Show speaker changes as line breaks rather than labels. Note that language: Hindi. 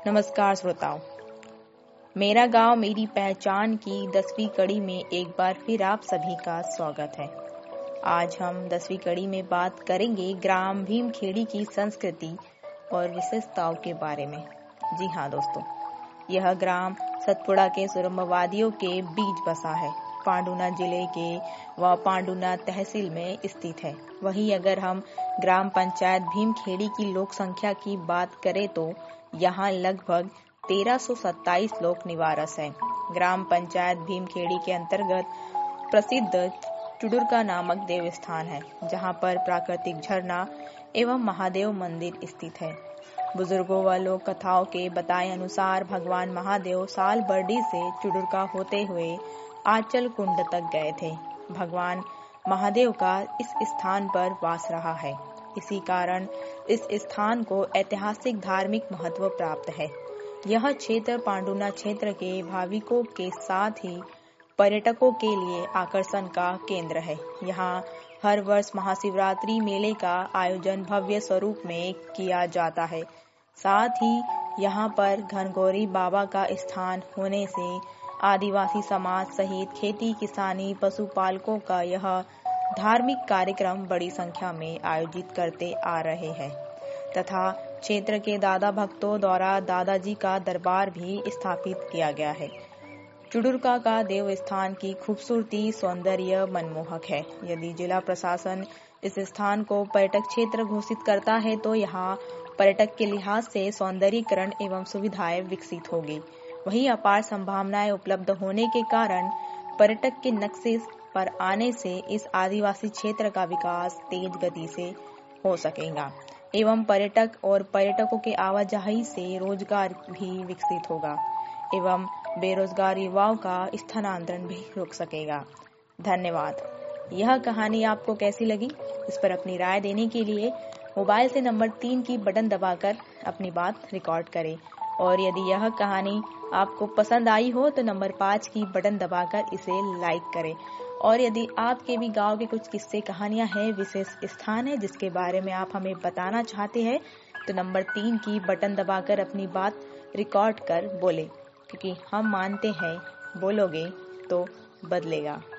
नमस्कार श्रोताओं, मेरा गांव मेरी पहचान की 10वीं कड़ी में एक बार फिर आप सभी का स्वागत है। आज हम 10वीं कड़ी में बात करेंगे ग्राम भीमखेड़ी की संस्कृति और विशेषताओं के बारे में। जी हाँ दोस्तों, यह ग्राम सतपुड़ा के सुरम्य वादियों के बीच बसा है। पांडुना जिले के व पांडुना तहसील में स्थित है। वहीं अगर हम ग्राम पंचायत भीमखेड़ी की लोक संख्या की बात करें तो यहाँ लगभग 1327 लोक निवास हैं। ग्राम पंचायत भीमखेड़ी के अंतर्गत प्रसिद्ध चुडुरका नामक देव स्थान है, जहाँ पर प्राकृतिक झरना एवं महादेव मंदिर स्थित है। बुजुर्गों व लोक कथाओं के बताए अनुसार भगवान महादेव साल बरडी से चुडुरका होते हुए आंचल कुंड तक गए थे। भगवान महादेव का इस स्थान पर वास रहा है। इसी कारण इस स्थान को ऐतिहासिक धार्मिक महत्व प्राप्त है। यह क्षेत्र पांडुना क्षेत्र के भाविकों के साथ ही पर्यटकों के लिए आकर्षण का केंद्र है। यहाँ हर वर्ष महाशिवरात्रि मेले का आयोजन भव्य स्वरूप में किया जाता है। साथ ही यहाँ पर घनघोरी बाबा का स्थान होने से आदिवासी समाज सहित खेती किसानी पशुपालकों का यह धार्मिक कार्यक्रम बड़ी संख्या में आयोजित करते आ रहे हैं तथा क्षेत्र के दादा भक्तों द्वारा दादाजी का दरबार भी स्थापित किया गया है। चुडुरका का देव स्थान की खूबसूरती सौंदर्य मनमोहक है। यदि जिला प्रशासन इस स्थान को पर्यटक क्षेत्र घोषित करता है तो यहाँ पर्यटक के लिहाज से सौंदर्यीकरण एवं सुविधाएं विकसित होगी। वहीं अपार संभावनाएं उपलब्ध होने के कारण पर्यटक के नक्शे पर आने से इस आदिवासी क्षेत्र का विकास तेज गति से हो सकेगा एवं पर्यटक और पर्यटकों के आवाजाही से रोजगार भी विकसित होगा एवं बेरोजगार युवाओं का स्थानांतरण भी रुक सकेगा। धन्यवाद। यह कहानी आपको कैसी लगी, इस पर अपनी राय देने के लिए मोबाइल से नंबर 3 की बटन दबाकर अपनी बात रिकॉर्ड करें और यदि यह कहानी आपको पसंद आई हो तो नंबर 5 की बटन दबाकर इसे लाइक करें। और यदि आपके भी गांव के कुछ किस्से कहानियां हैं, विशेष स्थान है जिसके बारे में आप हमें बताना चाहते हैं तो नंबर 3 की बटन दबाकर अपनी बात रिकॉर्ड कर बोले, क्योंकि हम मानते हैं बोलोगे तो बदलेगा।